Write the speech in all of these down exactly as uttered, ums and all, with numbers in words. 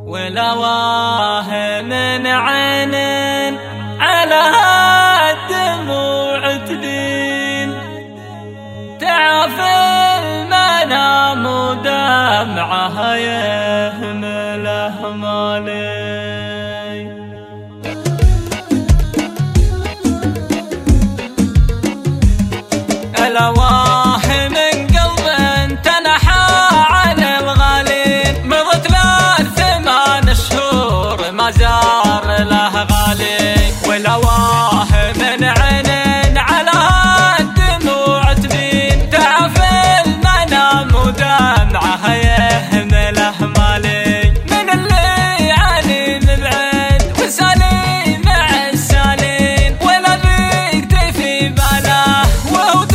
ولواه من عين على الدموع تلين، تعافي المنام ودمعها يهمله مالي. لواه من قلب تنحى عن الغالين، مضت له ثمان شهور ما زار له غالي. ولواه من عين على الدموع تبين، تعافي المنام ودمعها يهمله مالي. من اللي يعاني مبعد وسالي مع السالين، ولا بيكتي في باله وهو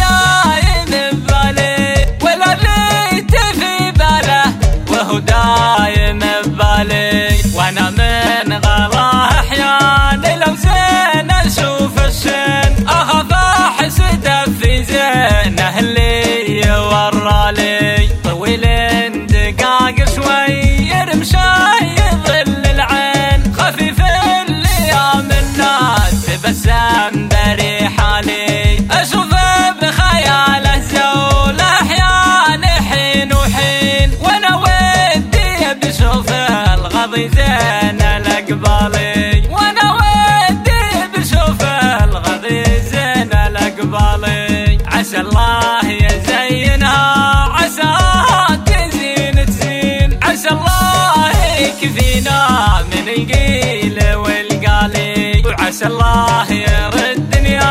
دايم ببالي. وانا من غلا احياني لو زين اشوف الشين، اخاف احسده في زينه اللي ورالي. طويل دقاق شوي يرمشي يظل العين، خفيف الايام الناس تبسم بريحالي. اشوفه بخياله زول احياني حين وحين، وانا بشوف الغضي زين الأقبالي. وانا ودي بشوف الغضي زين الأقبالي. عسى الله يزينها، عساها تزين تزين، عسى الله يكفينا من القيل والقالي. وعسى الله يردني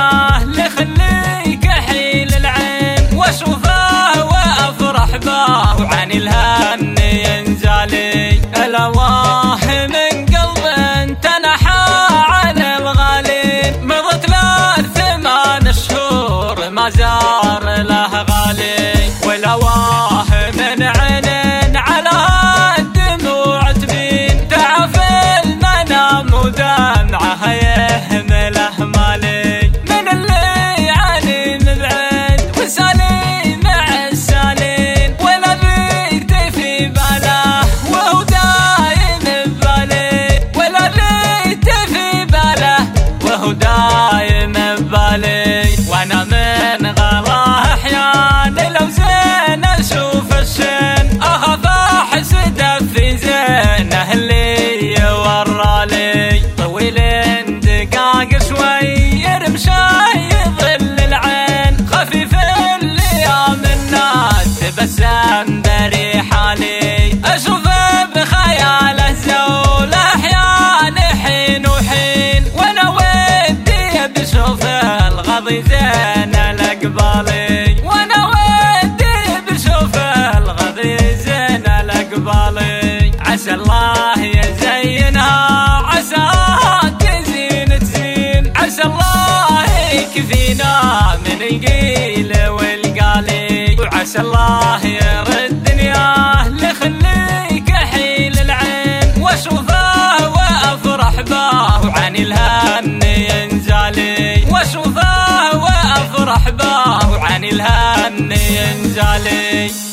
لخلي كحيل العين، واشوفه وافرح به وعن الهم ينزالي. لواه من قلب تنحى عن الغالين، مضت له ثمان شهور ما زار له غالي. ولواه من عين على الدموع تبين، تعافي المنام ودمعها يهمله مالي. من اللي يعاني مبعد وسالي مع السالين، ولا بيكتي في باله وهو دايم ببالي. ولا بيكتي في باله وهو دايم ببالي. وانا من غلا احياني لو زين اشوف الشين، اخاف احسده في زينه اللي ورالي. طويل دقاق شوي يرمشي يظل العين، خفيف الايام الناس تبسم بريحالي. اشوفه بخياله زول احياني حين وحين، وانا ودي بشوف الغضي زين الأقبالي. وانا ودي بشوف الغضي زين الأقبالي. عسى الله يزينها، عساها تزين تزين، عسى الله يكفينا من القيل والقالي. وعسى الله يردني لخلي كحيل العين، واشوفه وافرح به وعن الهم ينزالي. واشوفه وافرح به وعن الهم ينزالي.